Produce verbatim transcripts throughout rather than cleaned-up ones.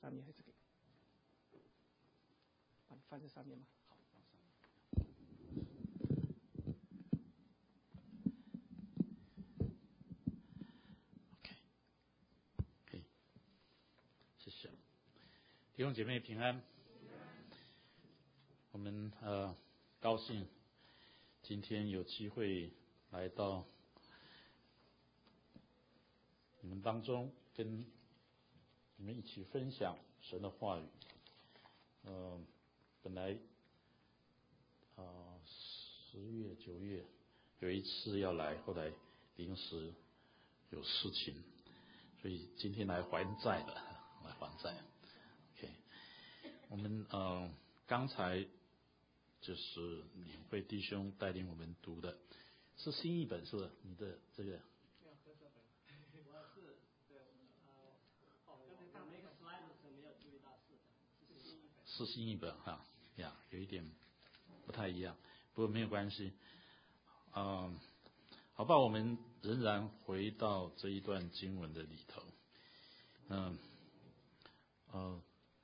上面还是可以？把你放在上面吗？好，放上面。 OK， 可以，谢谢。弟兄姐妹平安。我们呃高兴今天有机会来到你们当中，跟你们一起分享神的话语。呃，本来啊十月九月有一次要来，后来临时有事情，所以今天来还债了，来还债。OK， 我们呃刚才就是领会弟兄带领我们读的，是新译本是不是？你的这个。是新译本哈呀，有一点不太一样，不过没有关系。嗯，好吧，我们仍然回到这一段经文的里头。嗯，呃，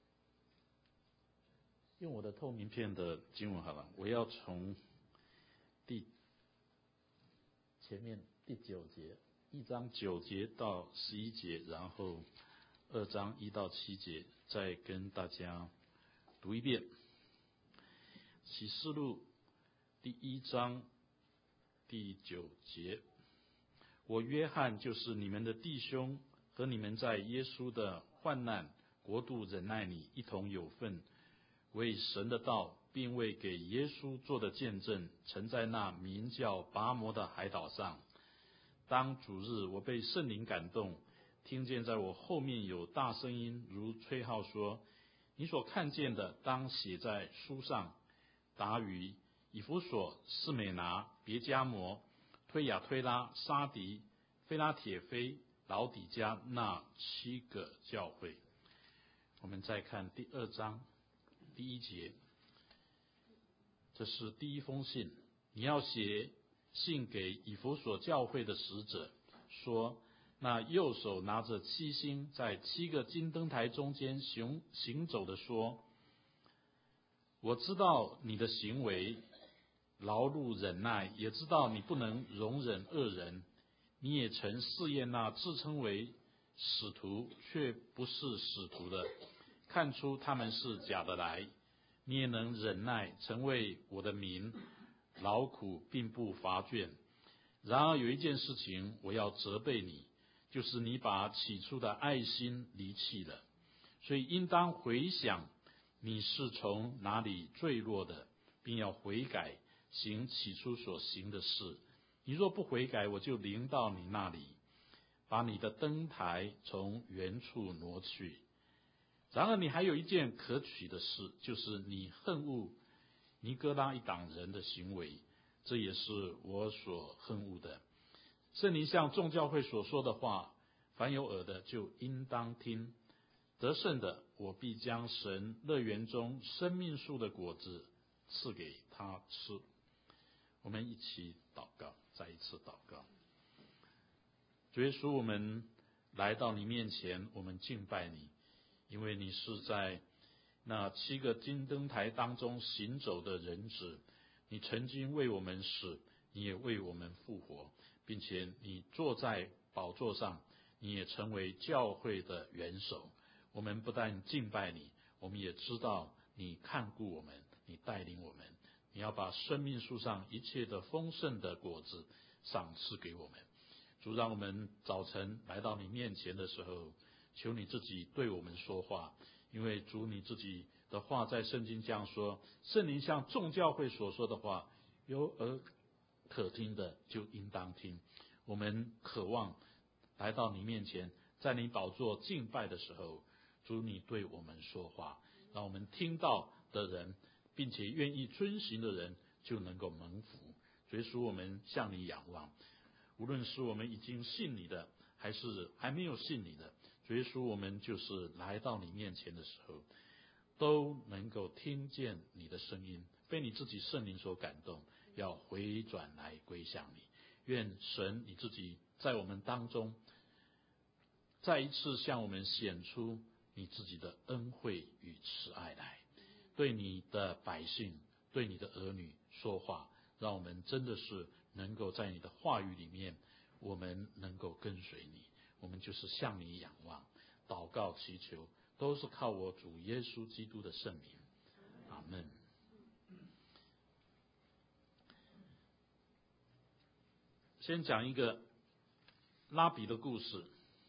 用我的透明片的经文好了，我要从第前面第九节，一章九节到十一节，然后二章一到七节，再跟大家读一遍。启示录第一章第九节，我约翰就是你们的弟兄，和你们在耶稣的患难国度忍耐里一同有份，为神的道并为给耶稣做的见证，曾在那名叫拔摩的海岛上。当主日，我被圣灵感动，听见在我后面有大声音如吹号说，你所看见的当写在书上。达于以弗所、士美拿、别迦摩、推雅推拉、沙迪、菲拉铁菲、老底加那七个教会。我们再看第二章第一节，这是第一封信，你要写信给以弗所教会的使者，说那右手拿着七星，在七个金灯台中间行行走的说，我知道你的行为，劳碌忍耐，也知道你不能容忍恶人。你也曾试验那自称为使徒却不是使徒的，看出他们是假的来。你也能忍耐，曾为我的名劳苦，并不乏倦。然而有一件事情我要责备你，就是你把起初的爱心离弃了。所以应当回想你是从哪里坠落的，并要悔改，行起初所行的事。你若不悔改，我就临到你那里，把你的灯台从原处挪去。然而你还有一件可取的事，就是你恨恶尼哥拉一党人的行为，这也是我所恨恶的。圣灵向众教会所说的话，凡有耳的就应当听。得胜的，我必将神乐园中生命树的果子赐给他吃。我们一起祷告，再一次祷告。主耶稣，我们来到你面前，我们敬拜你，因为你是在那七个金灯台当中行走的人子，你曾经为我们死，你也为我们复活，并且你坐在宝座上，你也成为教会的元首。我们不但敬拜你，我们也知道你看顾我们，你带领我们，你要把生命树上一切的丰盛的果子赏赐给我们。主，让我们早晨来到你面前的时候，求你自己对我们说话，因为主你自己的话在圣经这样说，圣灵向众教会所说的话，有耳可听的就应当听。我们渴望来到你面前，在你宝座敬拜的时候，主你对我们说话，让我们听到的人并且愿意遵行的人就能够蒙福。主耶稣，我们向你仰望，无论是我们已经信你的，还是还没有信你的，主耶稣，我们就是来到你面前的时候，都能够听见你的声音，被你自己圣灵所感动，要回转来归向你。愿神你自己在我们当中再一次向我们显出你自己的恩惠与慈爱来，对你的百姓，对你的儿女说话，让我们真的是能够在你的话语里面，我们能够跟随你，我们就是向你仰望，祷告祈求，都是靠我主耶稣基督的圣名，阿们。先讲一个拉比的故事。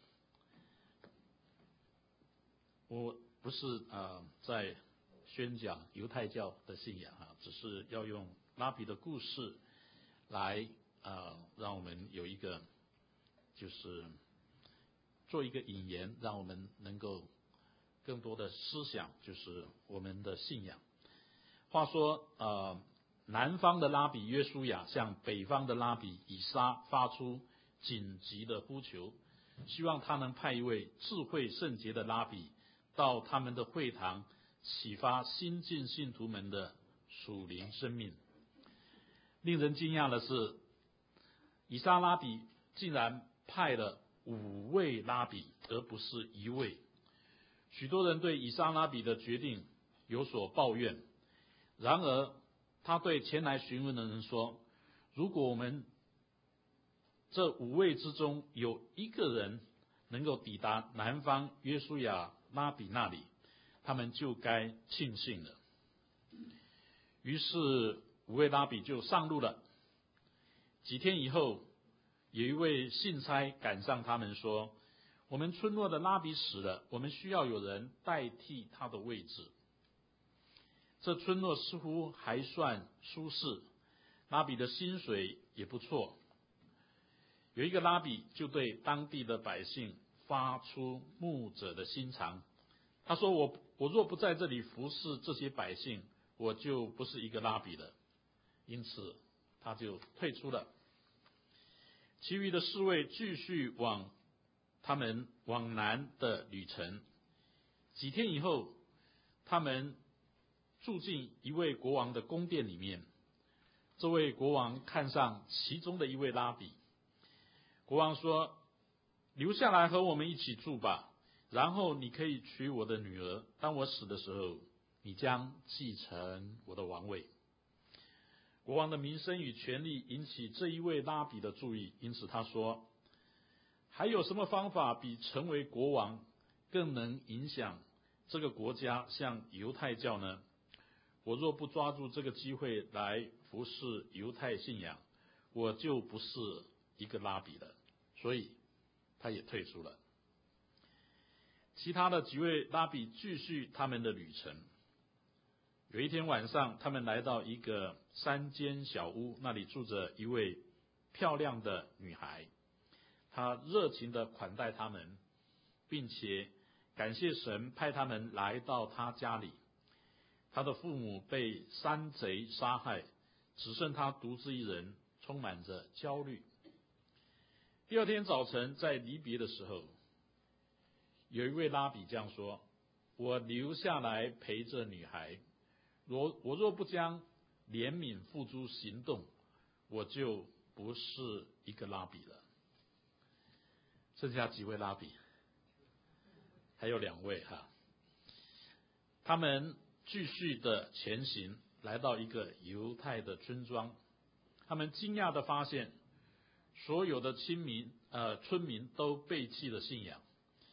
我不是呃在宣讲犹太教的信仰啊，只是要用拉比的故事来呃让我们有一个就是做一个引言，让我们能够更多的思想，就是我们的信仰。话说呃南方的拉比约书亚向北方的拉比以撒发出紧急的呼求，希望他能派一位智慧圣洁的拉比到他们的会堂，启发新进信徒们的属灵生命。令人惊讶的是，以撒拉比竟然派了五位拉比，而不是一位。许多人对以撒拉比的决定有所抱怨，然而他对前来询问的人说，如果我们这五位之中有一个人能够抵达南方约书亚拉比那里，他们就该庆幸了。于是五位拉比就上路了。几天以后，有一位信差赶上他们说，我们村落的拉比死了，我们需要有人代替他的位置。这村落似乎还算舒适，拉比的薪水也不错。有一个拉比就对当地的百姓发出牧者的心肠，他说，我我若不在这里服侍这些百姓，我就不是一个拉比了。因此他就退出了。其余的四位继续往他们往南的旅程。几天以后，他们住进一位国王的宫殿里面。这位国王看上其中的一位拉比，国王说，留下来和我们一起住吧，然后你可以娶我的女儿，当我死的时候，你将继承我的王位。国王的名声与权力引起这一位拉比的注意，因此他说，还有什么方法比成为国王更能影响这个国家像犹太教呢？我若不抓住这个机会来服侍犹太信仰，我就不是一个拉比了。所以他也退出了。其他的几位拉比继续他们的旅程。有一天晚上，他们来到一个山间小屋，那里住着一位漂亮的女孩，她热情地款待他们，并且感谢神派他们来到她家里。他的父母被山贼杀害，只剩他独自一人，充满着焦虑。第二天早晨，在离别的时候，有一位拉比这样说，我留下来陪着女孩，若我若不将怜悯付诸行动，我就不是一个拉比了。剩下几位拉比？还有两位哈。他们继续的前行，来到一个犹太的村庄。他们惊讶的发现，所有的亲民呃村民都背弃了信仰。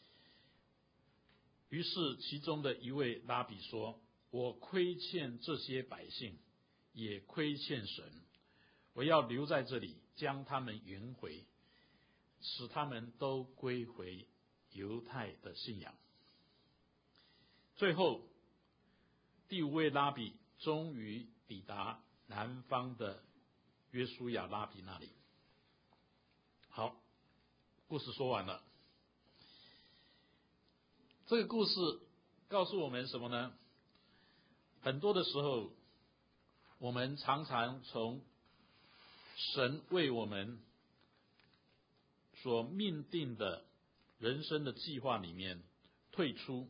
于是其中的一位拉比说，我亏欠这些百姓，也亏欠神，我要留在这里，将他们迎回，使他们都归回犹太的信仰。最后第五位拉比终于抵达南方的约书亚拉比那里。好，故事说完了。这个故事告诉我们什么呢？很多的时候，我们常常从神为我们所命定的人生的计划里面退出，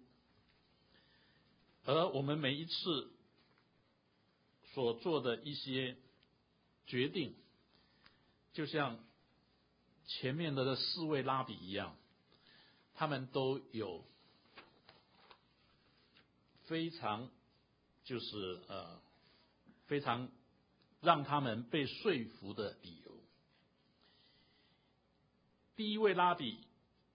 而我们每一次所做的一些决定，就像前面的这四位拉比一样，他们都有非常就是呃非常让他们被说服的理由。第一位拉比，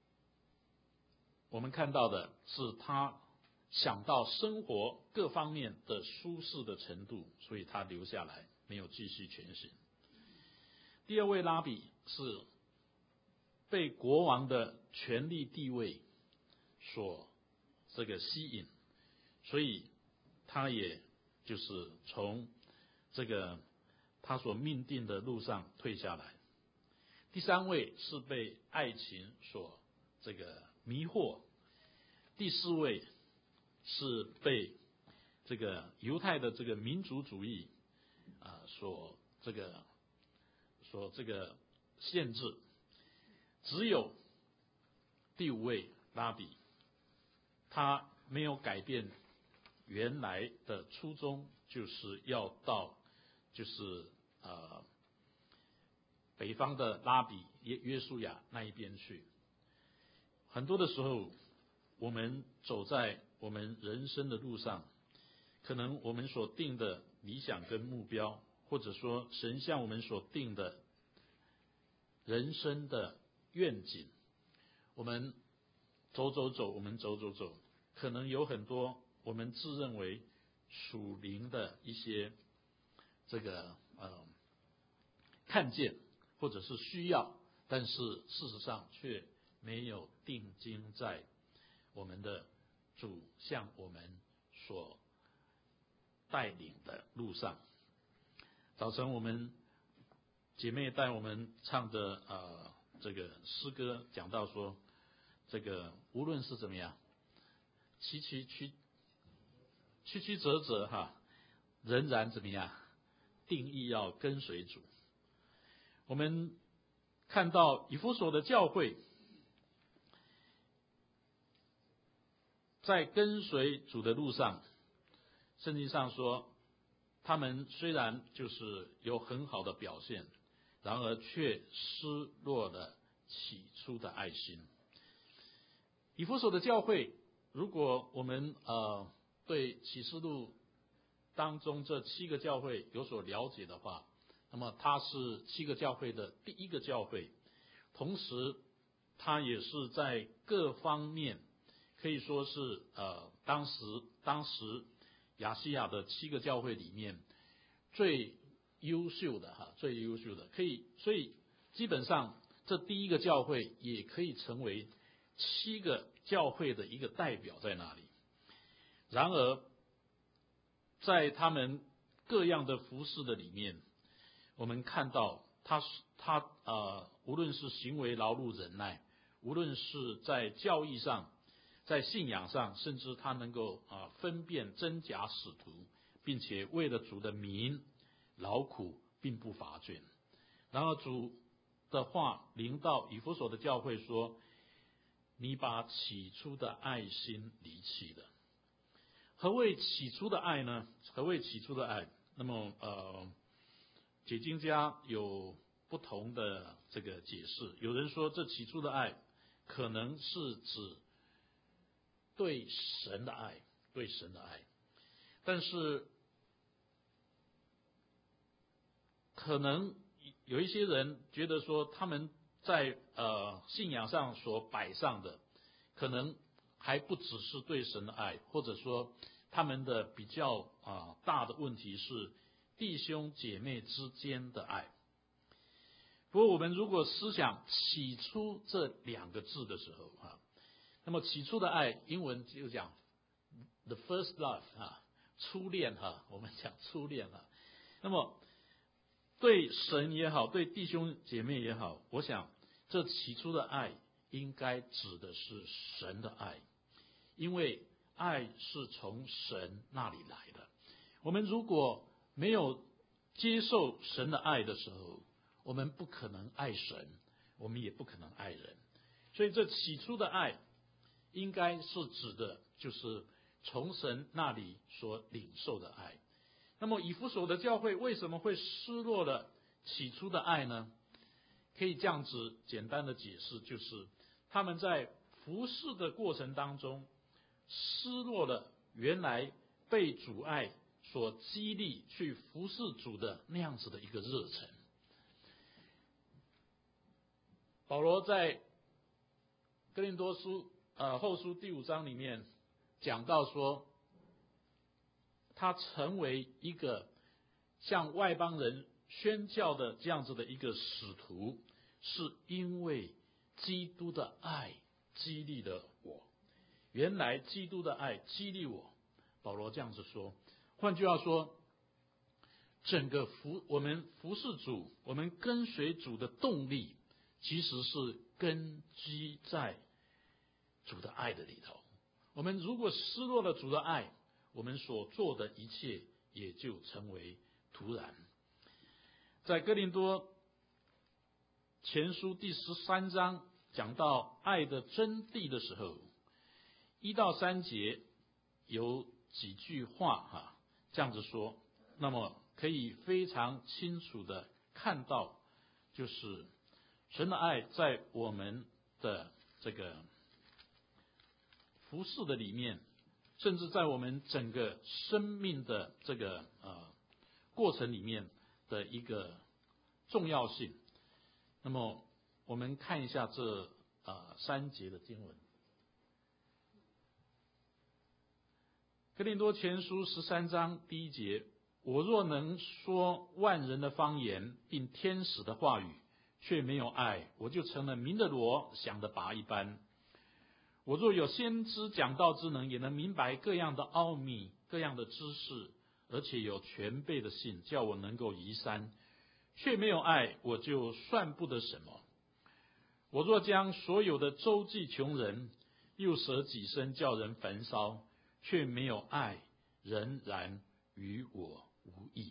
我们看到的是他想到生活各方面的舒适的程度，所以他留下来，没有继续前行。第二位拉比是被国王的权力地位所这个吸引，所以他也就是从这个他所命定的路上退下来。第三位是被爱情所这个迷惑，第四位是被这个犹太的这个民族主义啊所这个所这个限制。只有第五位拉比，他没有改变原来的初衷，就是要到就是呃北方的拉比约约书亚那一边去。很多的时候，我们走在我们人生的路上，可能我们所定的理想跟目标，或者说神向我们所定的人生的愿景，我们走走走，我们走走走，可能有很多我们自认为属灵的一些这个呃看见或者是需要，但是事实上却没有定睛在我们的主向我们所带领的路上。早晨我们姐妹带我们唱的呃这个诗歌，讲到说，这个无论是怎么样，曲曲曲曲曲折折哈，仍然怎么样，定义要跟随主。我们看到以弗所的教会，在跟随主的路上，圣经上说，他们虽然就是有很好的表现，然而却失落了起初的爱心。以弗所的教会，如果我们呃对启示录当中这七个教会有所了解的话，那么它是七个教会的第一个教会，同时它也是在各方面可以说是呃当时当时亚细亚的七个教会里面最优秀的哈，最优秀的，可以，所以基本上这第一个教会也可以成为七个教会的一个代表在那里。然而，在他们各样的服事的里面，我们看到他他呃，无论是行为劳碌忍耐，无论是在教义上，在信仰上，甚至他能够啊、呃、分辨真假使徒，并且为了主的名劳苦并不乏倦。然而主的话临到以弗所的教会说，你把起初的爱心离弃了。何谓起初的爱呢？何谓起初的爱？那么呃，解经家有不同的这个解释。有人说这起初的爱可能是指对神的爱，对神的爱，但是可能有一些人觉得说，他们在呃信仰上所摆上的，可能还不只是对神的爱，或者说他们的比较啊、呃、大的问题是弟兄姐妹之间的爱。不过我们如果思想起初这两个字的时候啊，那么起初的爱，英文就讲 the first love 啊，初恋哈，我们讲初恋啊。那么对神也好，对弟兄姐妹也好，我想这起初的爱应该指的是神的爱，因为爱是从神那里来的。我们如果没有接受神的爱的时候，我们不可能爱神，我们也不可能爱人。所以这起初的爱应该是指的就是从神那里所领受的爱。那么以弗所的教会为什么会失落了起初的爱呢？可以这样子简单的解释，就是他们在服事的过程当中失落了原来被主爱所激励去服侍主的那样子的一个热忱。保罗在哥林多书呃后书第五章里面讲到说，他成为一个向外邦人宣教的这样子的一个使徒，是因为基督的爱激励了我。原来基督的爱激励我，保罗这样子说。换句话说，整个服我们服侍主，我们跟随主的动力，其实是根基在主的爱的里头。我们如果失落了主的爱，我们所做的一切也就成为徒然。在哥林多前书第十三章讲到爱的真谛的时候，一到三节有几句话哈，这样子说，那么可以非常清楚的看到，就是神的爱在我们的这个服事的里面，甚至在我们整个生命的这个呃过程里面的一个重要性。那么我们看一下这呃三节的经文。哥林多前书十三章第一节，我若能说万人的方言，并天使的话语，却没有爱，我就成了鸣的锣，响的钹一般。我若有先知讲道之能，也能明白各样的奥秘，各样的知识，而且有全备的信，叫我能够移山，却没有爱，我就算不得什么。我若将所有的周济穷人，又舍己身叫人焚烧，却没有爱，仍然与我无益。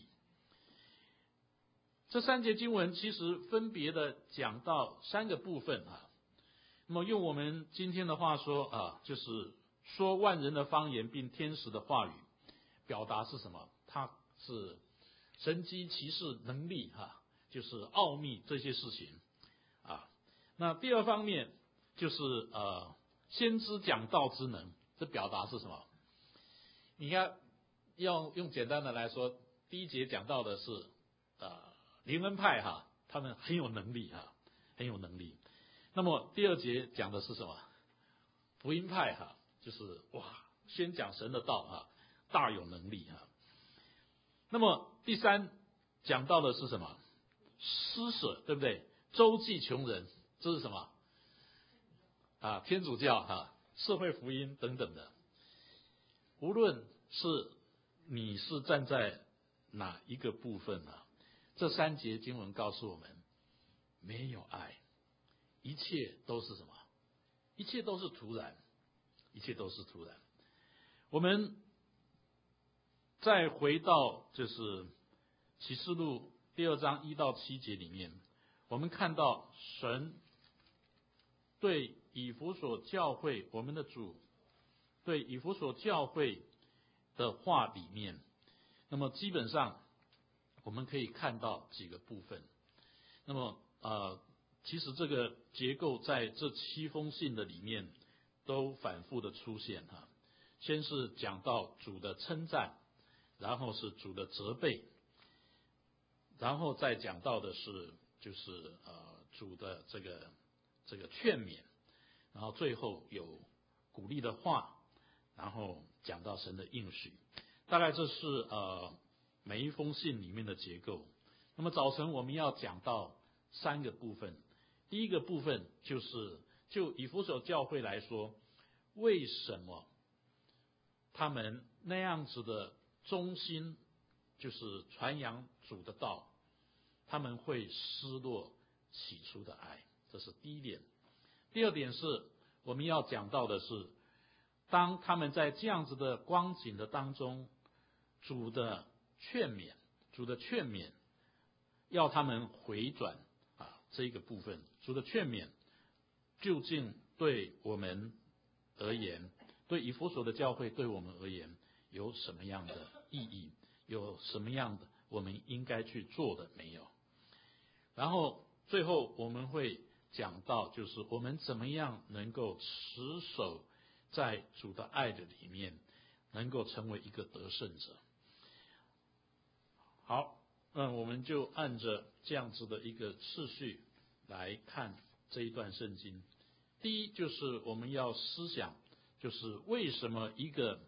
这三节经文其实分别的讲到三个部分啊。那么用我们今天的话说啊，就是说万人的方言并天使的话语，表达是什么？它是神机骑士能力哈、啊，就是奥秘这些事情啊。那第二方面就是呃先知讲道之能，这表达是什么？你看，要用简单的来说，第一节讲到的是呃灵恩派哈、啊，他们很有能力哈、啊，很有能力。那么第二节讲的是什么？福音派哈、啊，就是哇，宣讲神的道啊，大有能力哈、啊。那么第三讲到的是什么？施舍，对不对？周济穷人，这是什么？啊，天主教哈、啊，社会福音等等的。无论是你是站在哪一个部分呢、啊？这三节经文告诉我们，没有爱，一切都是什么？一切都是徒然，一切都是徒然。我们再回到就是启示录第二章一到七节里面，我们看到神对以弗所教会，我们的主对以弗所教会的话里面，那么基本上我们可以看到几个部分。那么呃，其实这个结构在这七封信的里面都反复的出现哈。先是讲到主的称赞，然后是主的责备，然后再讲到的是就是呃主的这个这个劝勉，然后最后有鼓励的话，然后讲到神的应许。大概这是呃每一封信里面的结构。那么早晨我们要讲到三个部分。第一个部分就是就以弗所教会来说，为什么他们那样子的忠心，就是传扬主的道，他们会失落起初的爱，这是第一点。第二点是我们要讲到的是，当他们在这样子的光景的当中，主的劝勉，主的劝勉要他们回转啊，这一个部分，主的劝勉究竟对我们而言，对以弗所的教会对我们而言有什么样的意义，有什么样的我们应该去做的没有？然后最后我们会讲到，就是我们怎么样能够持守在主的爱的里面， 能够成为一个得胜者。好，那我们就按着这样子的一个次序来看这一段圣经。第一就是我们要思想，就是为什么一个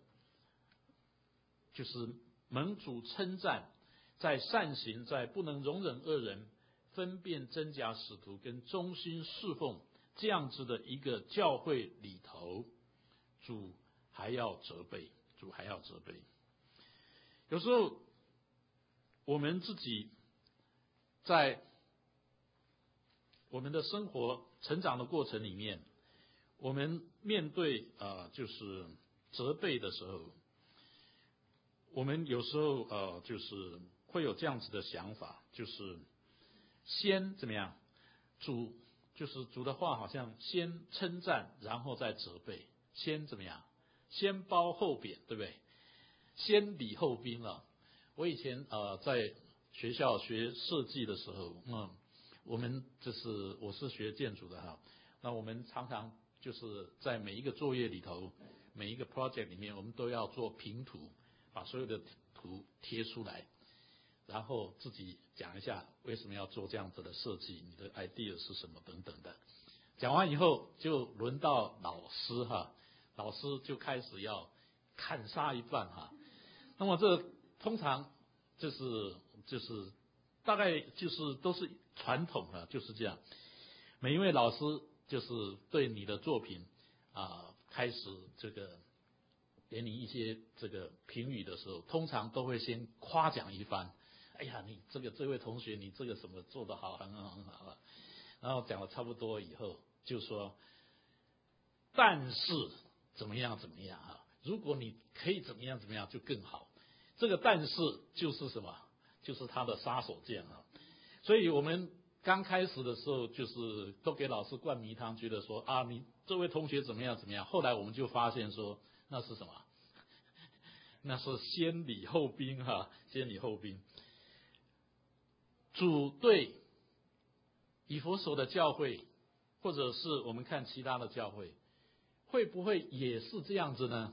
就是蒙主称赞，在善行，在不能容忍恶人，分辨真假使徒跟忠心侍奉这样子的一个教会里头，主还要责备，主还要责备。有时候我们自己在我们的生活成长的过程里面，我们面对啊、呃、就是责备的时候，我们有时候呃就是会有这样子的想法，就是先怎么样？主就是主的话，好像先称赞，然后再责备，先怎么样？先褒后贬，对不对？先礼后兵了。我以前呃在学校学设计的时候，嗯，我们就是我是学建筑的哈，那我们常常就是在每一个作业里头，每一个 project 里面，我们都要做评图，把所有的图贴出来，然后自己讲一下为什么要做这样子的设计，你的 idea 是什么等等的。讲完以后，就轮到老师哈，老师就开始要砍杀一半哈。那么这通常就是就是大概就是都是传统啊，就是这样。每一位老师就是对你的作品啊、呃、开始这个给你一些这个评语的时候，通常都会先夸奖一番。哎呀，你这个这位同学，你这个什么做得好，很好很好啊。然后讲了差不多以后，就说，但是怎么样怎么样啊？如果你可以怎么样怎么样就更好。这个但是就是什么？就是他的杀手锏啊。所以我们刚开始的时候，就是都给老师灌迷汤，觉得说啊，你这位同学怎么样怎么样。后来我们就发现说，那是什么？那是先礼后兵哈、啊，先礼后兵。主对以弗所的教会，或者是我们看其他的教会，会不会也是这样子呢？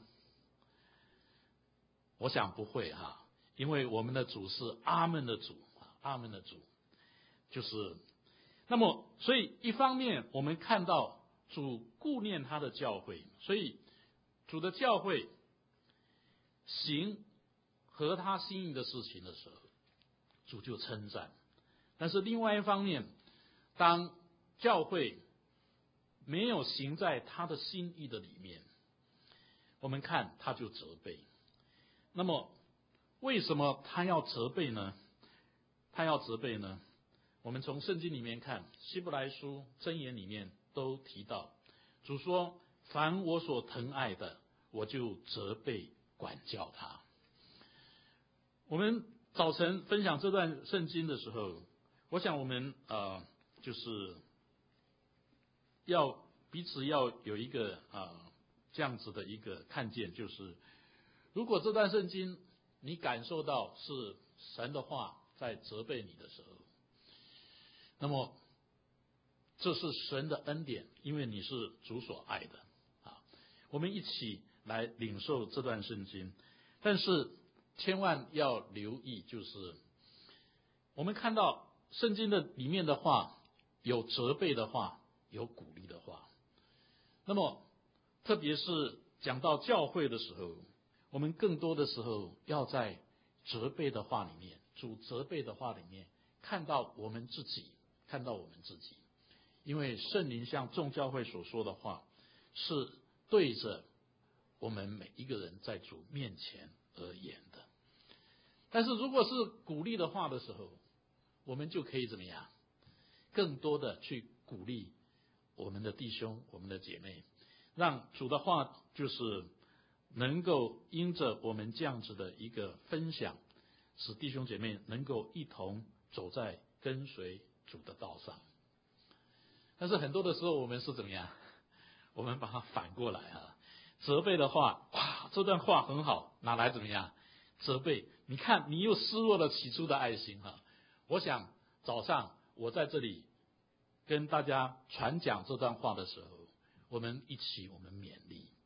我想不会哈，因为我们的主是阿们的主，阿们的主，就是那么，所以一方面我们看到主顾念他的教会，所以主的教会行合他心意的事情的时候，主就称赞。但是另外一方面，当教会没有行在他的心意的里面，我们看他就责备。那么为什么他要责备呢？他要责备呢？我们从圣经里面看，希伯来书箴言里面都提到，主说：凡我所疼爱的，我就责备管教他。我们早晨分享这段圣经的时候，我想我们呃就是要彼此要有一个啊、呃、这样子的一个看见，就是如果这段圣经你感受到是神的话在责备你的时候，那么这是神的恩典，因为你是主所爱的啊。我们一起来领受这段圣经，但是千万要留意，就是我们看到圣经的里面的话，有责备的话，有鼓励的话。那么特别是讲到教会的时候，我们更多的时候要在责备的话里面，主责备的话里面，看到我们自己，看到我们自己。因为圣灵像众教会所说的话，是对着我们每一个人在主面前而言的。但是如果是鼓励的话的时候，我们就可以怎么样？更多的去鼓励我们的弟兄、我们的姐妹，让主的话就是能够因着我们这样子的一个分享，使弟兄姐妹能够一同走在跟随主的道上。但是很多的时候我们是怎么样？我们把它反过来啊，责备的话，哇，这段话很好，拿来怎么样？责备，你看你又失落了起初的爱心哈。我想早上我在这里跟大家传讲这段话的时候，我们一起我们勉励，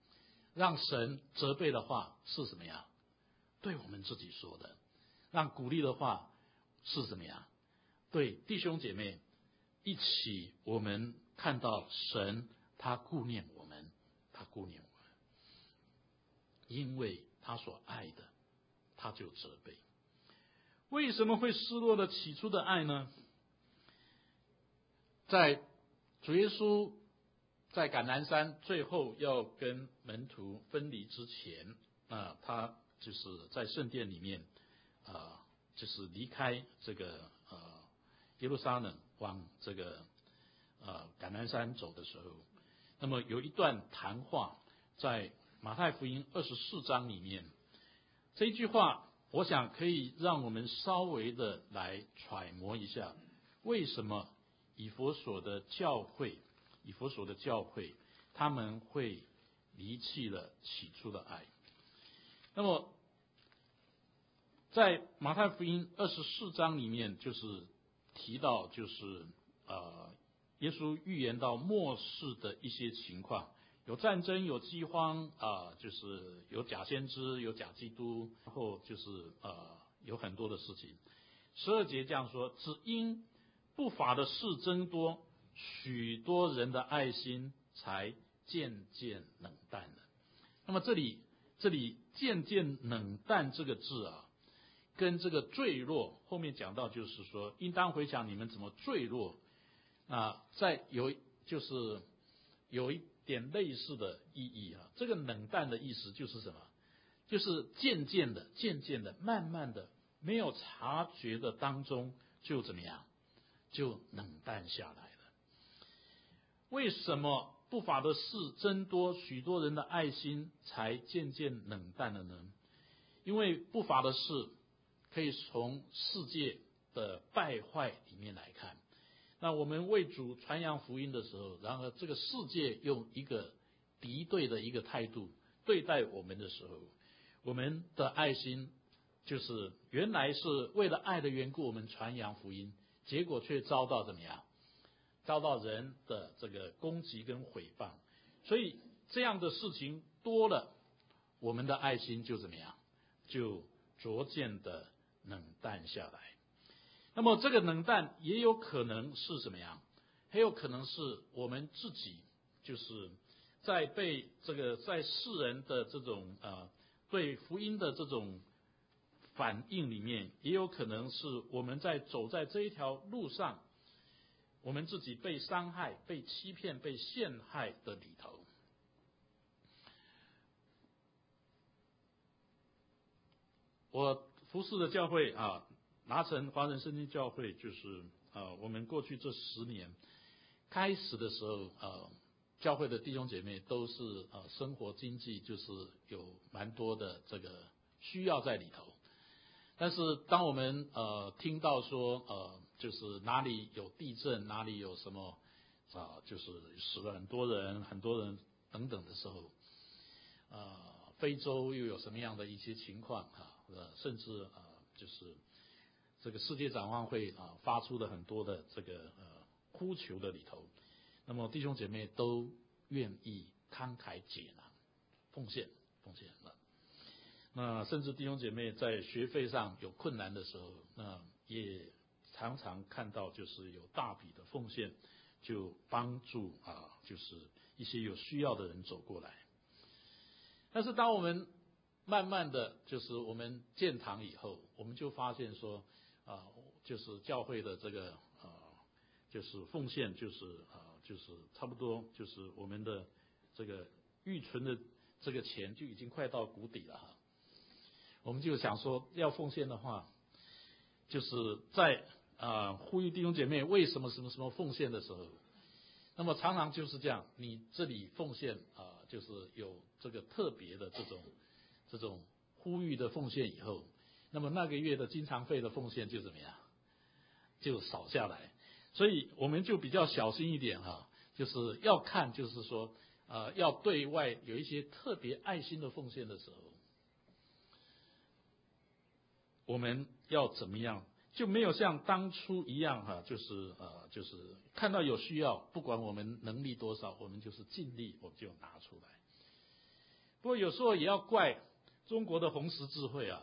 让神责备的话是什么呀？对我们自己说的。让鼓励的话是什么呀？对弟兄姐妹一起，我们看到神他顾念我们，他顾念我们，因为他所爱的，他就责备。为什么会失落了起初的爱呢？在主耶稣在橄榄山最后要跟门徒分离之前啊，他就是在圣殿里面啊，就是离开这个呃耶路撒冷往这个呃橄榄山走的时候，那么有一段谈话在马太福音二十四章里面，这一句话我想可以让我们稍微的来揣摩一下，为什么以弗所的教会，以弗所的教会他们会离弃了起初的爱。那么在马太福音二十四章里面，就是提到就是呃耶稣预言到末世的一些情况，有战争，有饥荒啊、呃，就是有假先知，有假基督，然后就是呃有很多的事情。十二节这样说，只因不法的事增多，许多人的爱心才渐渐冷淡了。那么这里这里渐渐冷淡这个字啊，跟这个坠落后面讲到，就是说应当回想你们怎么坠落啊，在有就是有一点类似的意义啊。这个冷淡的意思就是什么？就是渐渐的、渐渐的、慢慢的，没有察觉的当中就怎么样，就冷淡下来了。为什么不法的事增多，许多人的爱心才渐渐冷淡了呢？因为不法的事可以从世界的败坏里面来看。那我们为主传扬福音的时候，然而这个世界用一个敌对的一个态度对待我们的时候，我们的爱心就是原来是为了爱的缘故我们传扬福音，结果却遭到怎么样？遭到人的这个攻击跟毁谤。所以这样的事情多了，我们的爱心就怎么样？就逐渐的冷淡下来。那么这个冷淡也有可能是什么样？很有可能是我们自己就是在被这个在世人的这种呃对福音的这种反应里面，也有可能是我们在走在这一条路上，我们自己被伤害、被欺骗、被陷害的里头。我服侍的教会啊，拿成华人圣经教会，就是呃，我们过去这十年开始的时候，呃，教会的弟兄姐妹都是呃生活经济就是有蛮多的这个需要在里头。但是当我们呃听到说呃就是哪里有地震，哪里有什么啊、呃、就是死了很多人，很多人等等的时候，呃非洲又有什么样的一些情况啊，呃甚至呃就是这个世界展望会啊发出了很多的这个呃呼求的里头，那么弟兄姐妹都愿意慷慨解囊，奉献奉献了。那甚至弟兄姐妹在学费上有困难的时候，那也常常看到就是有大笔的奉献，就帮助啊，就是一些有需要的人走过来。但是当我们慢慢的就是我们建堂以后，我们就发现说啊，就是教会的这个啊，就是奉献就是啊，就是差不多就是我们的这个预存的这个钱就已经快到谷底了哈。我们就想说要奉献的话，就是在啊呼吁弟兄姐妹为什么什么什么奉献的时候，那么常常就是这样，你这里奉献啊，就是有这个特别的这种这种呼吁的奉献以后，那么那个月的经常费的奉献就怎么样，就少下来。所以我们就比较小心一点哈，就是要看就是说呃要对外有一些特别爱心的奉献的时候，我们要怎么样，就没有像当初一样哈，就是呃，就是看到有需要，不管我们能力多少，我们就是尽力，我们就拿出来。 不过有时候也要怪中国的红十字会啊，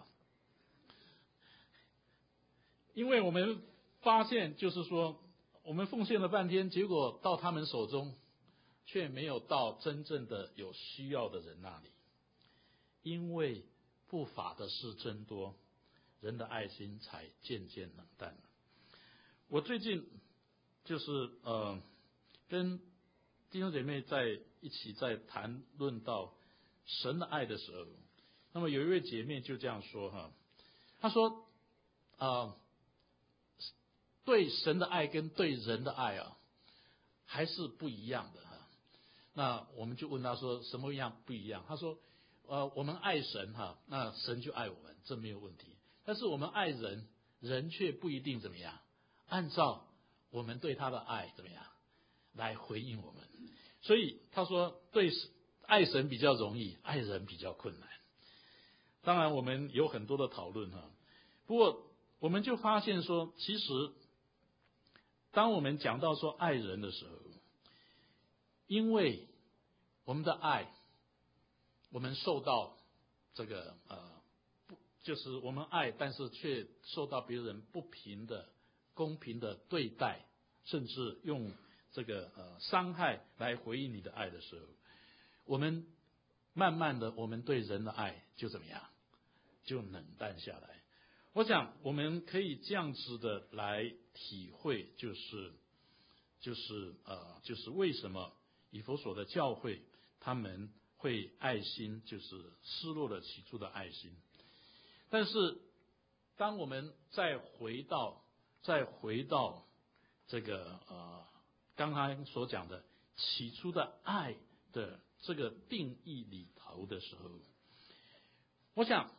因为我们发现就是说，我们奉献了半天，结果到他们手中，却没有到真正的有需要的人那里。因为不法的事增多，人的爱心才渐渐冷淡了。我最近就是呃跟弟兄姐妹在一起在谈论到神的爱的时候，那么有一位姐妹就这样说哈，她说啊、呃，对神的爱跟对人的爱啊还是不一样的哈。那我们就问她说什么样不一样？她说呃我们爱神哈，那神就爱我们，这没有问题。但是我们爱人，人却不一定怎么样，按照我们对他的爱怎么样来回应我们。所以他说对爱神比较容易，爱人比较困难。当然我们有很多的讨论哈，不过我们就发现说，其实当我们讲到说爱人的时候，因为我们的爱，我们受到这个呃不就是我们爱，但是却受到别人不平的公平的对待，甚至用这个呃伤害来回应你的爱的时候，我们慢慢的我们对人的爱就怎么样，就冷淡下来。我想我们可以这样子的来体会，就是就是呃就是为什么以弗所的教会他们会爱心就是失落了起初的爱心。但是当我们再回到再回到这个呃刚刚所讲的起初的爱的这个定义里头的时候，我想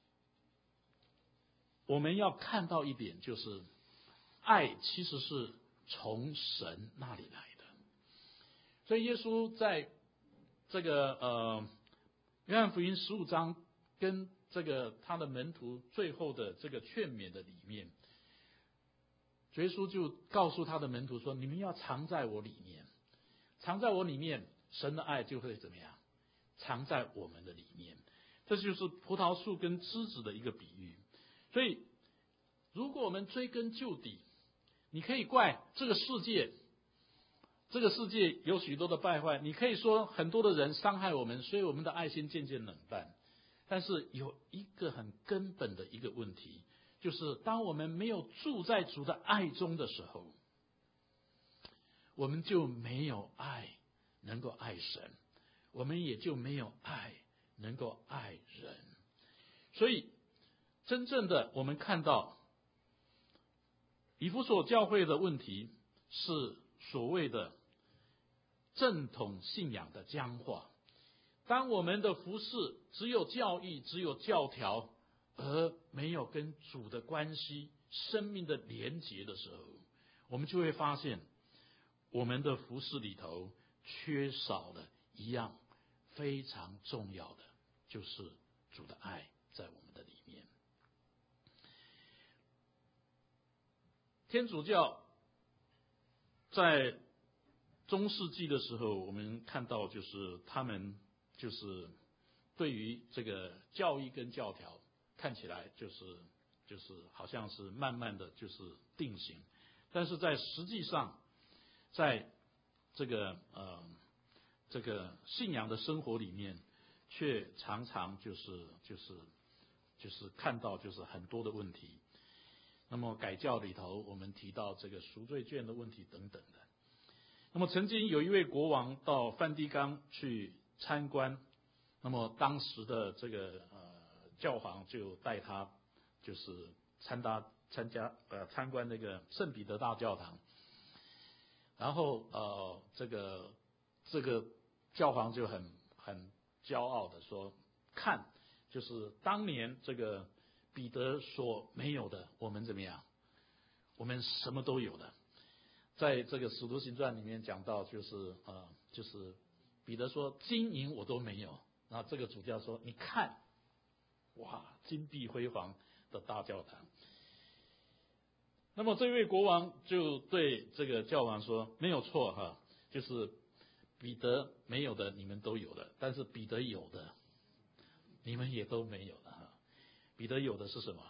我们要看到一点，就是爱其实是从神那里来的。所以耶稣在这个呃约翰福音十五章跟这个他的门徒最后的这个劝勉的里面，耶稣就告诉他的门徒说，你们要藏在我里面，藏在我里面，神的爱就会怎么样，藏在我们的里面。这就是葡萄树跟枝子的一个比喻。所以如果我们追根究底，你可以怪这个世界，这个世界有许多的败坏，你可以说很多的人伤害我们，所以我们的爱心渐渐冷淡。但是有一个很根本的一个问题，就是当我们没有住在主的爱中的时候，我们就没有爱能够爱神，我们也就没有爱能够爱人。所以真正的我们看到以弗所教会的问题是所谓的正统信仰的僵化。当我们的服事只有教义，只有教条，而没有跟主的关系、生命的连结的时候，我们就会发现我们的服事里头缺少了一样非常重要的，就是主的爱在我们的里面。天主教在中世纪的时候，我们看到就是他们就是对于这个教义跟教条看起来就是就是好像是慢慢的就是定型，但是在实际上，在这个呃这个信仰的生活里面，却常常就是就是就是看到就是很多的问题。那么改教里头，我们提到这个赎罪券的问题等等的。那么曾经有一位国王到梵蒂冈去参观，那么当时的这个呃教皇就带他就是参加参加呃参观那个圣彼得大教堂，然后呃这个这个教皇就很很骄傲的说，看就是当年这个彼得所没有的，我们怎么样？我们什么都有的。在这个《使徒行传》里面讲到，就是呃，就是彼得说金银我都没有，然后这个主教说你看，哇，金碧辉煌的大教堂。那么这位国王就对这个教皇说，没有错哈，就是彼得没有的你们都有的，但是彼得有的你们也都没有了哈。彼得有的是什么？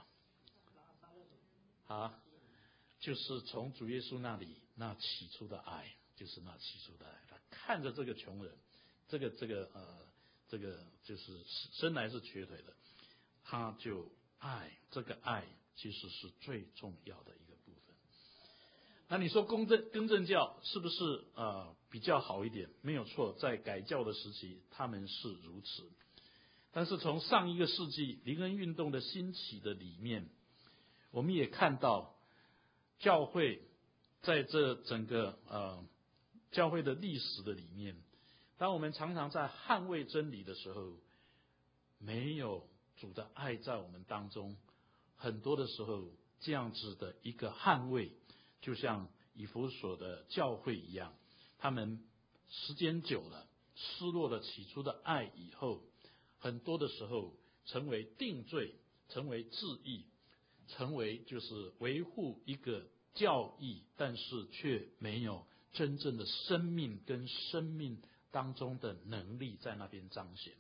啊，就是从主耶稣那里那起初的爱，就是那起初的爱。他看着这个穷人，这个这个呃，这个就是生来是瘸腿的，他就爱，这个爱其实是最重要的一个部分。那你说公正更正教是不是呃比较好一点？没有错，在改教的时期他们是如此。但是从上一个世纪灵恩运动的兴起的里面，我们也看到教会在这整个呃教会的历史的里面，当我们常常在捍卫真理的时候，没有主的爱在我们当中，很多的时候这样子的一个捍卫，就像以弗所的教会一样，他们时间久了失落了起初的爱以后，很多的时候成为定罪，成为治义，成为就是维护一个教义，但是却没有真正的生命跟生命当中的能力在那边彰显。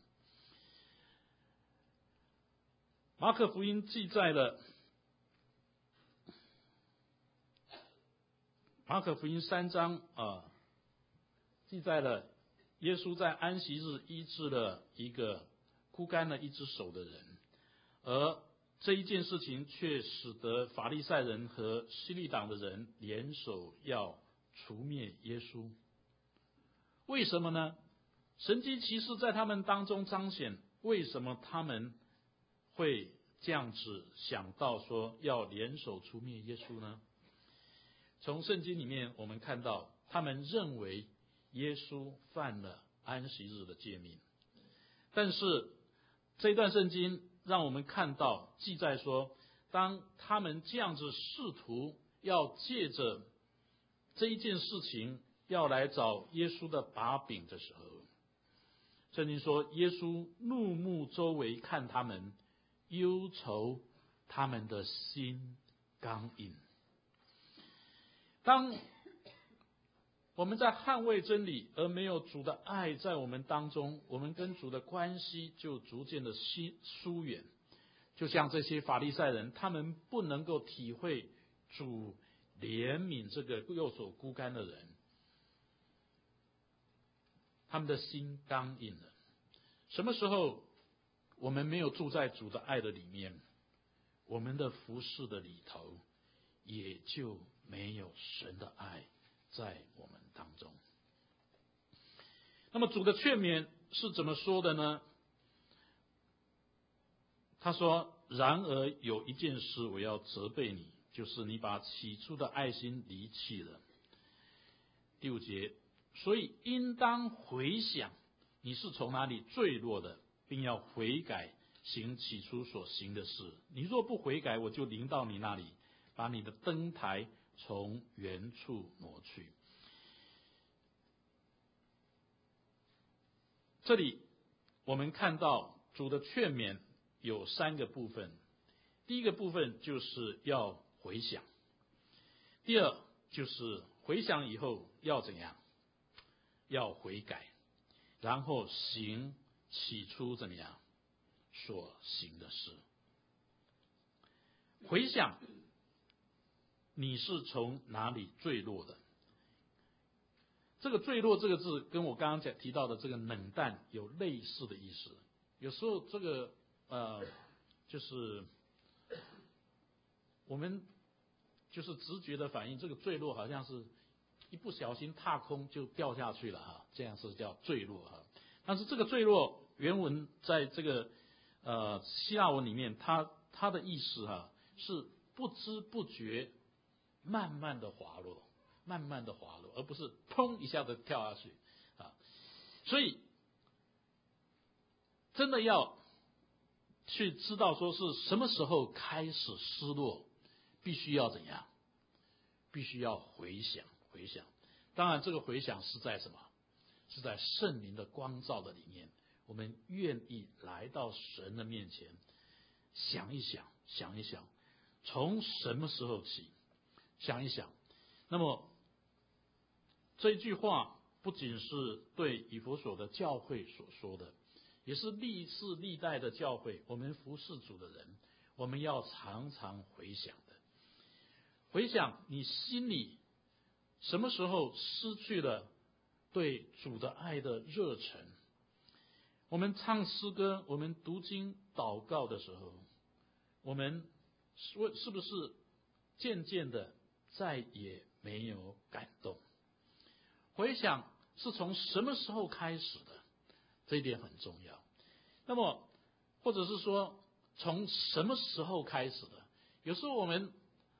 马可福音记载了，马可福音三章啊，记载了耶稣在安息日医治了一个枯干了一只手的人，而这一件事情却使得法利赛人和希律党的人联手要除灭耶稣。为什么呢？神迹奇事在他们当中彰显，为什么他们会这样子想到说要联手除灭耶稣呢？从圣经里面我们看到，他们认为耶稣犯了安息日的诫命，但是这段圣经让我们看到记载说，当他们这样子试图要借着这一件事情要来找耶稣的把柄的时候，圣经说耶稣怒目周围看他们，忧愁他们的心刚硬。当我们在捍卫真理而没有主的爱在我们当中，我们跟主的关系就逐渐的疏远。就像这些法利赛人，他们不能够体会主怜悯这个右手枯干的人，他们的心刚硬了。什么时候我们没有住在主的爱的里面，我们的服事的里头也就没有神的爱在我们当中。那么主的劝勉是怎么说的呢？他说，然而有一件事我要责备你，就是你把起初的爱心离弃了。第五节，所以应当回想你是从哪里坠落的，并要悔改，行起初所行的事。你若不悔改，我就临到你那里，把你的灯台从原处挪去。这里我们看到主的劝勉有三个部分。第一个部分就是要回想，第二就是回想以后要怎样，要悔改，然后行起初怎么样所行的事。回想你是从哪里坠落的，这个坠落这个字跟我刚刚讲提到的这个冷淡有类似的意思。有时候这个呃就是我们就是直觉的反应，这个坠落好像是一不小心踏空就掉下去了哈，这样是叫坠落哈。但是这个坠落原文在这个呃希腊文里面，它它的意思哈是不知不觉慢慢的滑落，慢慢的滑落，而不是砰一下子跳下去啊。所以真的要去知道说是什么时候开始失落，必须要怎样？必须要回想，回想。当然，这个回想是在什么？是在圣灵的光照的里面，我们愿意来到神的面前，想一想，想一想，从什么时候起？想一想。那么这句话不仅是对以弗所的教会所说的， 也是历世历代的教会，我们服侍主的人，我们要常常回想的。回想你心里什么时候失去了对主的爱的热忱？我们唱诗歌，我们读经祷告的时候，我们是不是渐渐的再也没有感动？回想是从什么时候开始的？这一点很重要。那么或者是说从什么时候开始的？有时候我们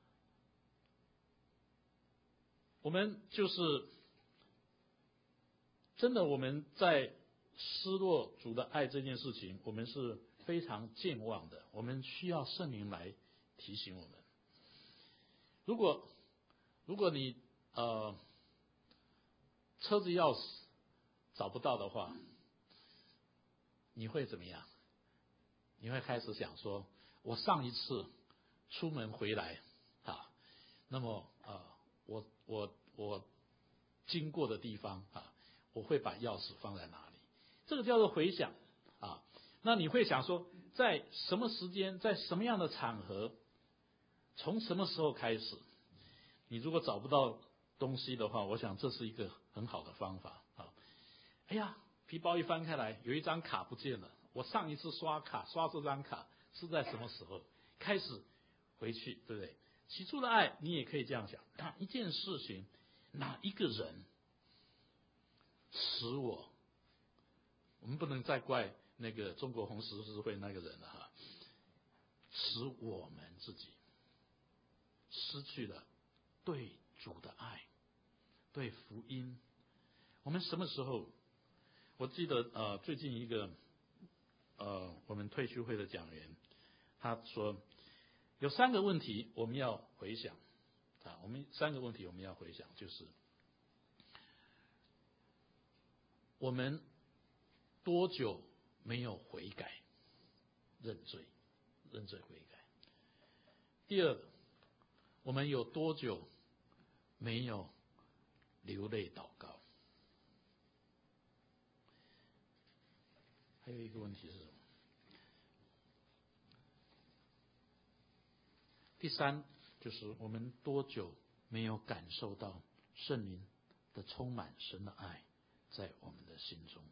我们就是真的我们在失落主的爱这件事情，我们是非常健忘的，我们需要圣灵来提醒我们。如果如果你呃车子钥匙找不到的话，你会怎么样？你会开始想说，我上一次出门回来啊，那么呃我我我经过的地方啊，我会把钥匙放在哪里？这个叫做回想啊。那你会想说，在什么时间，在什么样的场合，从什么时候开始？你如果找不到东西的话，我想这是一个很好的方法啊。哎呀，皮包一翻开来，有一张卡不见了。我上一次刷卡刷这张卡是在什么时候？开始回去，对不对？起初的爱，你也可以这样想：哪一件事情，哪一个人使我？我们不能再怪那个中国红十字会那个人了哈，使我们自己失去了对主的爱，对福音。我们什么时候？我记得呃，最近一个呃，我们退休会的讲员，他说有三个问题我们要回想啊，我们三个问题我们要回想，就是我们多久没有悔改、认罪、认罪悔改？第二个，我们有多久没有流泪祷告？还有一个问题是什么？第三，就是我们多久没有感受到圣灵的充满神的爱在我们的心中？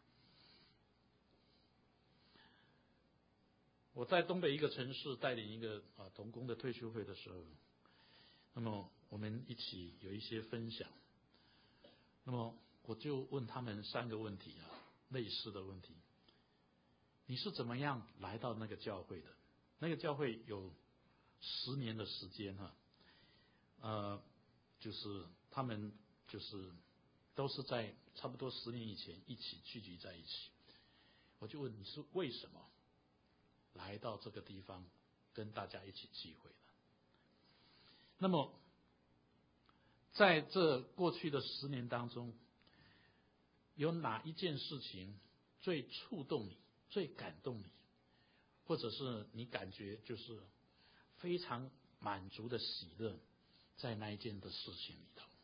我在东北一个城市带领一个啊同工的退休会的时候，那么我们一起有一些分享，那么我就问他们三个问题啊，类似的问题。你是怎么样来到那个教会的？那个教会有十年的时间哈，呃，就是他们就是都是在差不多十年以前一起聚集在一起。我就问你是为什么来到这个地方跟大家一起聚会的？那么在这过去的十年当中，有哪一件事情最触动你、最感动你，或者是你感觉就是非常满足的喜乐，在那一件的事情里头？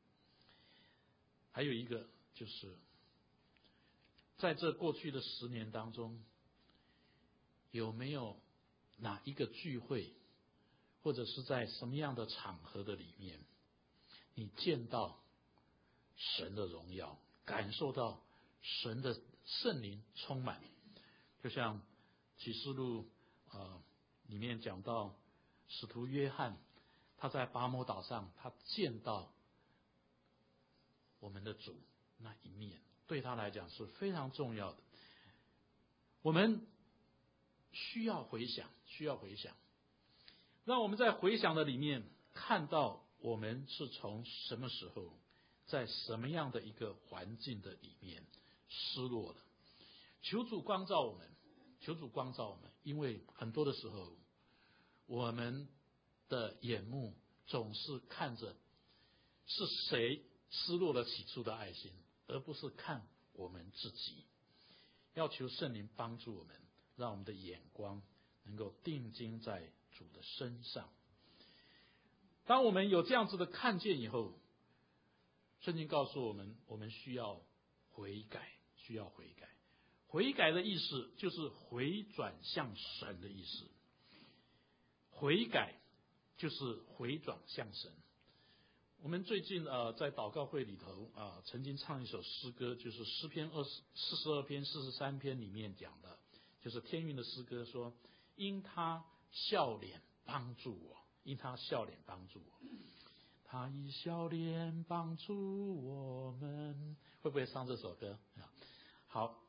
还有一个就是在这过去的十年当中，有没有哪一个聚会，或者是在什么样的场合的里面，你见到神的荣耀，感受到神的圣灵充满？就像启示录呃里面讲到使徒约翰，他在巴摩岛上，他见到我们的主那一面，对他来讲是非常重要的。我们需要回想，需要回想，让我们在回想的里面看到我们是从什么时候，在什么样的一个环境的里面失落了。求主光照我们，求主光照我们，因为很多的时候，我们的眼目总是看着是谁失落了起初的爱心，而不是看我们自己。要求圣灵帮助我们，让我们的眼光能够定睛在主的身上。当我们有这样子的看见以后，圣经告诉我们，我们需要悔改，需要悔改。 悔改的意思就是回转向神的意思。悔改就是回转向神。我们最近呃在祷告会里头啊、呃，曾经唱一首诗歌，就是诗篇二十四十二篇四十三篇里面讲的，就是天韵的诗歌说，因他笑脸帮助我，因他笑脸帮助我，他以笑脸帮助我们。会不会唱这首歌？好，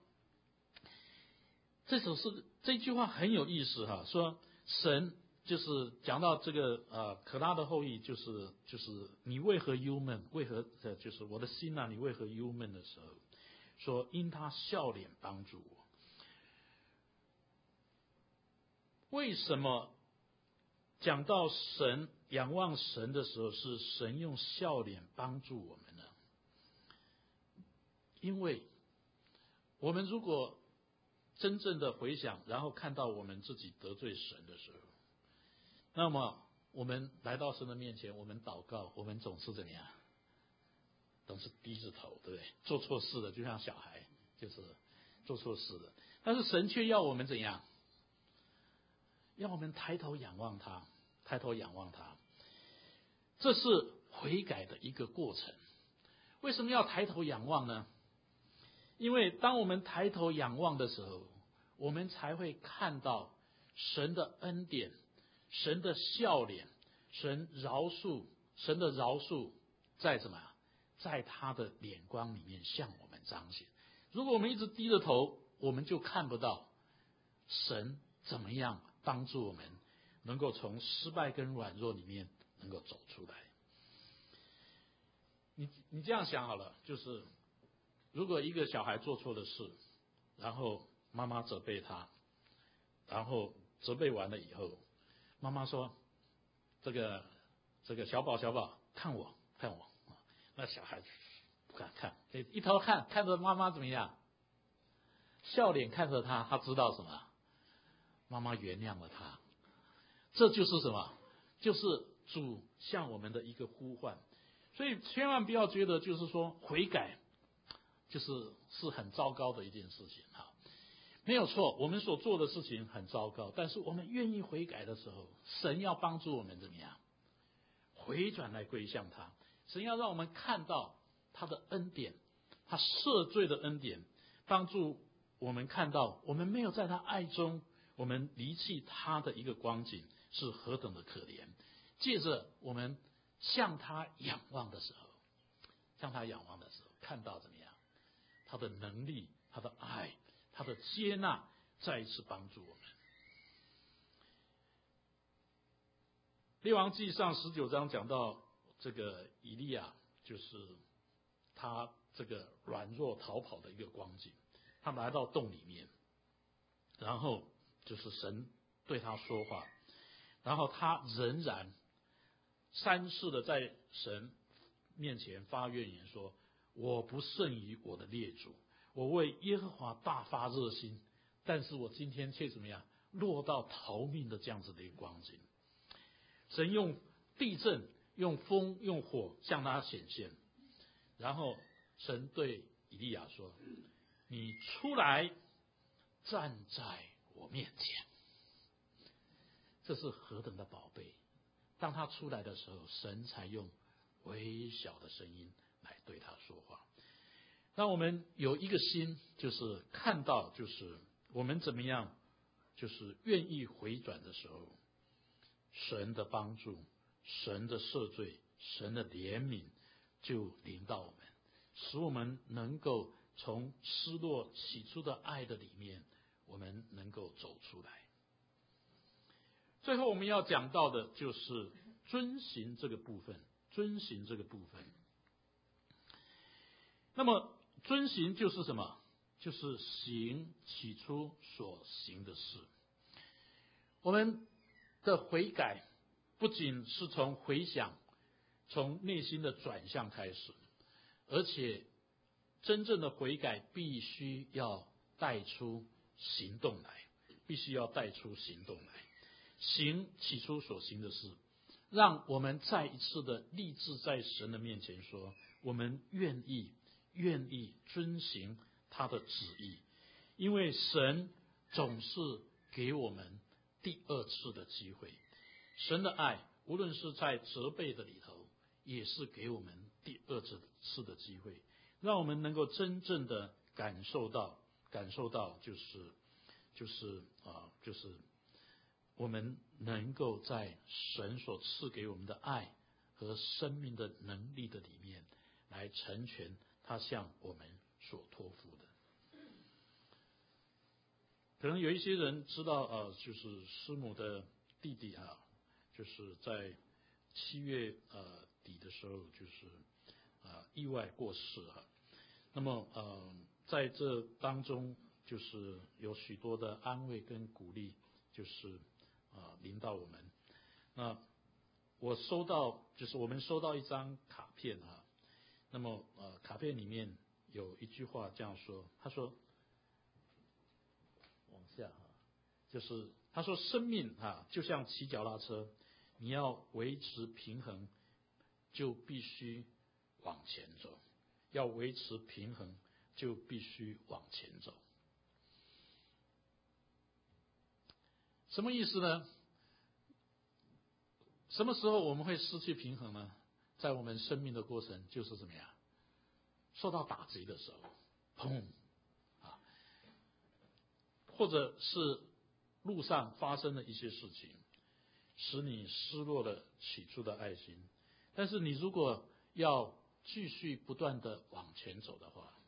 这首诗这句话很有意思哈，说神。就是讲到这个呃，可拉的后裔，就是就是你为何忧闷？为何呃，就是我的心啊，你为何忧闷的时候，说因他笑脸帮助我。为什么讲到神仰望神的时候，是神用笑脸帮助我们呢？因为我们如果真正的回想，然后看到我们自己得罪神的时候，那么我们来到神的面前，我们祷告，我们总是怎么样？总是低着头，对不对？做错事了，就像小孩，就是做错事了。但是神却要我们怎样？要我们抬头仰望他，抬头仰望他。这是悔改的一个过程。为什么要抬头仰望呢？因为当我们抬头仰望的时候，我们才会看到神的恩典。神的笑脸，神饶恕，神的饶恕在什么？在他的脸光里面向我们彰显。如果我们一直低着头，我们就看不到神怎么样帮助我们，能够从失败跟软弱里面能够走出来。你你这样想好了，就是如果一个小孩做错了事，然后妈妈责备他，然后责备完了以后，妈妈说：“这个这个小宝小宝，看我看我。”那小孩不敢看，一头看看着妈妈怎么样，笑脸看着他，他知道什么？妈妈原谅了他。这就是什么？就是主向我们的一个呼唤。所以千万不要觉得就是说悔改就是是很糟糕的一件事情哈。没有错，我们所做的事情很糟糕，但是我们愿意悔改的时候，神要帮助我们怎么样？回转来归向他。神要让我们看到他的恩典，他赦罪的恩典，帮助我们看到我们没有在他爱中，我们离弃他的一个光景是何等的可怜。借着我们向他仰望的时候，向他仰望的时候，看到怎么样？他的能力，他的爱，他的接纳，再一次帮助我们。列王纪上十九章讲到这个以利亚，就是他这个软弱逃跑的一个光景。他来到洞里面，然后就是神对他说话，然后他仍然三次的在神面前发怨言说：“我不胜于我的列祖，我为耶和华大发热心，但是我今天却怎么样？落到逃命的这样子的一个光景。”神用地震、用风、用火向他显现，然后神对以利亚说：“你出来，站在我面前。”这是何等的宝贝！当他出来的时候，神才用微小的声音来对他说话。让我们有一个心，就是看到，就是我们怎么样，就是愿意回转的时候，神的帮助、神的赦罪、神的怜悯就临到我们，使我们能够从失落起初的爱的里面，我们能够走出来。最后我们要讲到的就是遵行这个部分，遵行这个部分。那么遵行就是什么？就是行起初所行的事。我们的悔改不仅是从回想、从内心的转向开始，而且真正的悔改必须要带出行动来，必须要带出行动来。行起初所行的事，让我们再一次的立志在神的面前说，我们愿意愿意遵行他的旨意， 因为神总是给我们第二次的机会。神的爱无论是在责备的里头，也是给我们第二次的机会，让我们能够真正的感受到感受到就是就是啊就是我们能够在神所赐给我们的爱和生命的能力的里面来成全他向我们所托付的。可能有一些人知道呃就是师母的弟弟啊，就是在七月呃底的时候就是啊、呃、意外过世啊。那么呃在这当中就是有许多的安慰跟鼓励，就是啊、呃、临到我们。那我收到就是我们收到一张卡片啊，那么呃卡片里面有一句话这样说，他说往下啊，就是他说生命啊就像骑脚踏车，你要维持平衡就必须往前走，要维持平衡就必须往前走。什么意思呢？什么时候我们会失去平衡呢？在我们生命的过程就是怎么样？受到打击的时候，砰啊，或者是路上发生了一些事情，使你失落了起初的爱心。但是你如果要继续不断的往前走的话，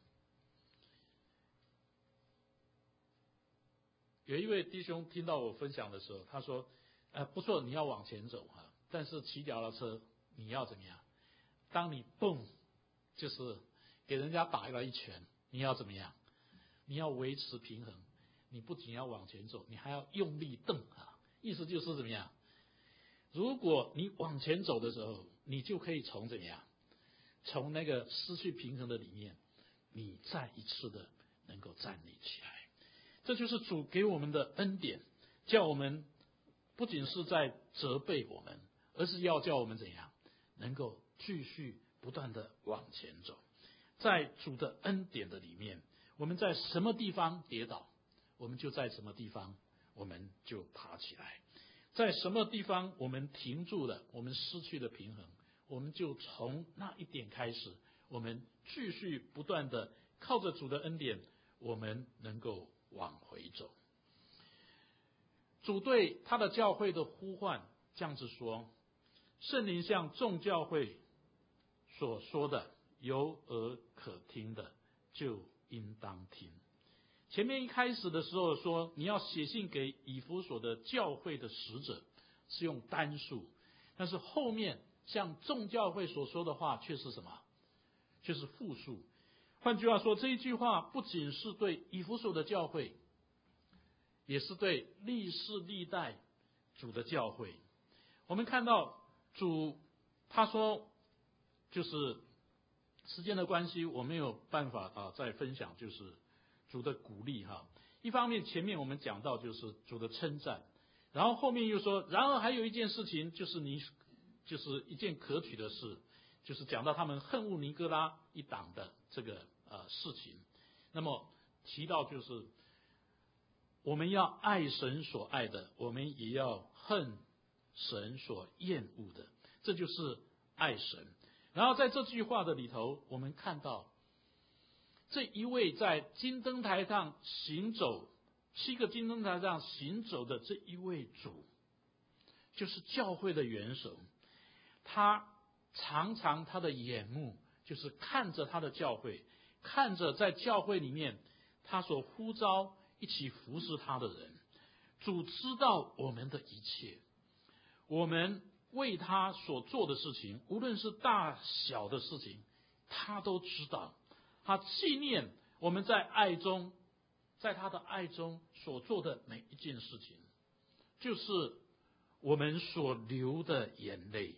有一位弟兄听到我分享的时候，他说：“呃，不错，你要往前走哈、啊，但是骑脚踏车你要怎么样？当你蹦，就是给人家打了一拳，你要怎么样？你要维持平衡，你不仅要往前走，你还要用力蹬啊！意思就是怎么样？如果你往前走的时候，你就可以从怎么样？从那个失去平衡的里面，你再一次的能够站立起来。这就是主给我们的恩典，叫我们不仅是在责备我们，而是要叫我们怎样能够继续不断的往前走。在主的恩典的里面，我们在什么地方跌倒，我们就在什么地方我们就爬起来。在什么地方我们停住了，我们失去了平衡，我们就从那一点开始，我们继续不断的靠着主的恩典，我们能够往回走。主对他的教会的呼唤这样子说，圣灵向众教会所说的，有耳可听的就应当听。前面一开始的时候说，你要写信给以弗所的教会的使者，是用单数，但是后面向众教会所说的话却是什么？却是复数。换句话说，这一句话不仅是对以弗所的教会，也是对历世历代主的教会。我们看到主他说，就是时间的关系，我没有办法啊再分享，就是主的鼓励哈。一方面前面我们讲到就是主的称赞，然后后面又说，然而还有一件事情，就是你就是一件可取的事，就是讲到他们恨恶尼哥拉一党的这个呃事情。那么提到就是我们要爱神所爱的，我们也要恨神所厌恶的，这就是爱神。然后在这句话的里头，我们看到这一位在金灯台上行走，七个金灯台上行走的这一位主，就是教会的元首。他常常他的眼目就是看着他的教会，看着在教会里面他所呼召一起服侍他的人。主知道我们的一切，我们为他所做的事情，无论是大小的事情，他都知道。他纪念我们在爱中，在他的爱中所做的每一件事情，就是我们所流的眼泪，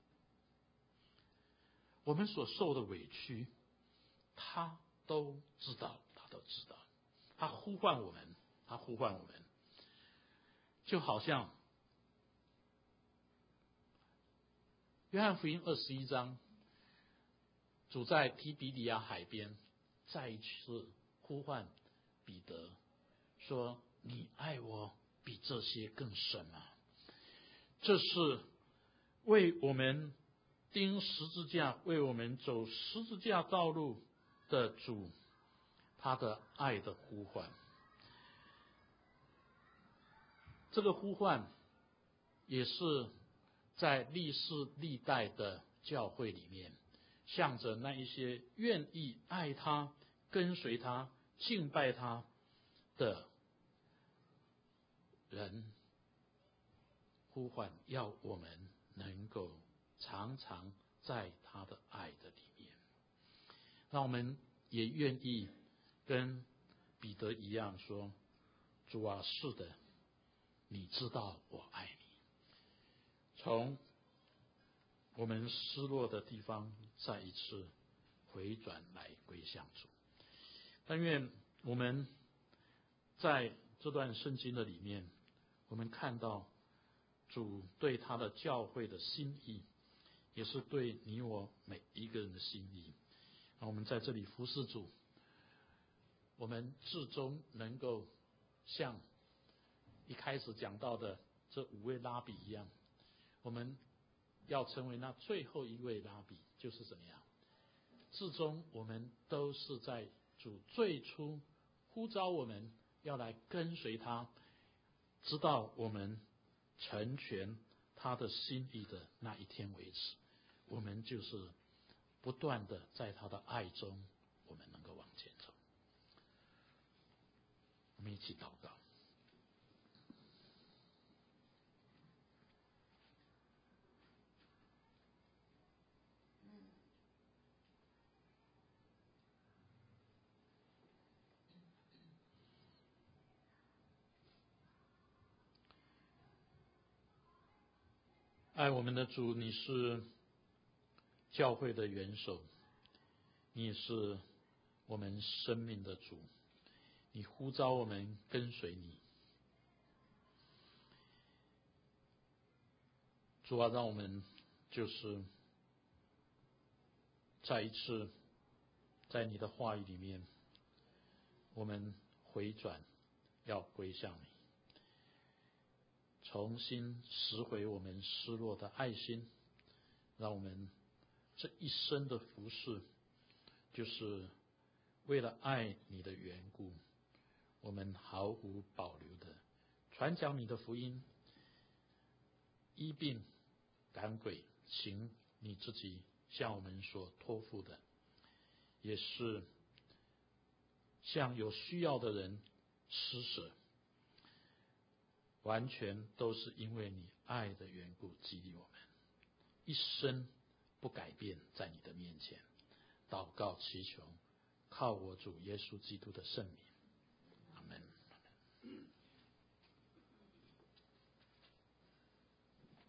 我们所受的委屈，他都知道，他都知道。他呼唤我们，他呼唤我们，就好像约翰福音二十一章，主在提比里亚海边再一次呼唤彼得说你爱我比这些更深啊。这是为我们钉十字架，为我们走十字架道路的主，他的爱的呼唤。这个呼唤也是在历世历代的教会里面，向着那一些愿意爱他、跟随他、敬拜他的人呼唤，要我们能够常常在他的爱的里面。那我们也愿意跟彼得一样说，主啊，是的，你知道我爱你。从我们失落的地方再一次回转来归向主。但愿我们在这段圣经的里面，我们看到主对他的教会的心意，也是对你我每一个人的心意。让我们在这里服侍主，我们至终能够像一开始讲到的这五位拉比一样，我们要成为那最后一位拉比，就是怎么样？至终我们都是在主最初呼召我们要来跟随他，直到我们成全他的心意的那一天为止。我们就是不断的在他的爱中，我们能够往前走。我们一起祷告。爱我们的主，你是教会的元首，你也是我们生命的主，你呼召我们跟随你。主啊，让我们就是再一次在你的话语里面，我们回转，要归向你，重新拾回我们失落的爱心，让我们这一生的服事，就是为了爱你的缘故，我们毫无保留的传讲你的福音，医病赶鬼，行你自己向我们所托付的，也是向有需要的人施舍，完全都是因为你爱的缘故激励我们，一生不改变在你的面前。祷告祈求，靠我主耶稣基督的圣名。